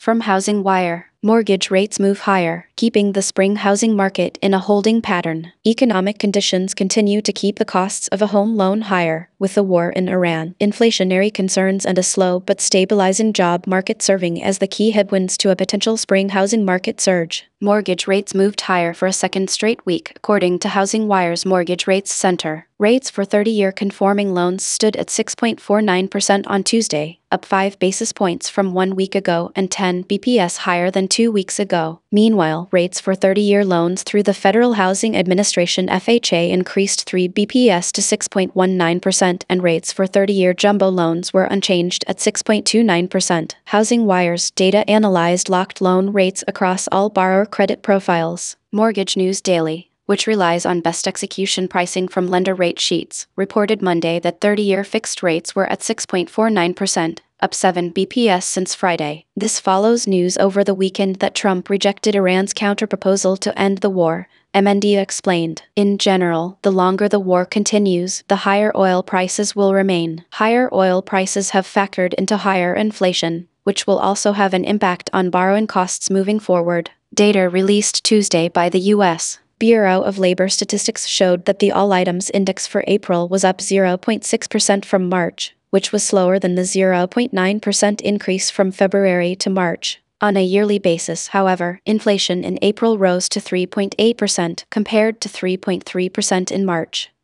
From Housing Wire, mortgage rates move higher, keeping the spring housing market in a holding pattern. Economic conditions continue to keep the costs of a home loan higher, with the war in Iran, inflationary concerns, and a slow but stabilizing job market serving as the key headwinds to a potential spring housing market surge. Mortgage rates moved higher for a second straight week, according to Housing Wire's Mortgage Rates Center. Rates for 30-year conforming loans stood at 6.49% on Tuesday, up 5 basis points from 1 week ago and 10 bps higher than 2 weeks ago. Meanwhile, rates for 30-year loans through the Federal Housing Administration (FHA) increased 3 bps to 6.19%, and rates for 30-year jumbo loans were unchanged at 6.29%. Housing Wire's data analyzed locked loan rates across all borrower credit profiles. Mortgage News Daily, which relies on best execution pricing from lender rate sheets, reported Monday that 30-year fixed rates were at 6.49%, up 7 bps since Friday. This follows news over the weekend that Trump rejected Iran's counterproposal to end the war, MND explained. In general, the longer the war continues, the higher oil prices will remain. Higher oil prices have factored into higher inflation, which will also have an impact on borrowing costs moving forward. Data released Tuesday by the U.S. Bureau of Labor Statistics showed that the All Items Index for April was up 0.6% from March, which was slower than the 0.9% increase from February to March. On a yearly basis, however, inflation in April rose to 3.8% compared to 3.3% in March.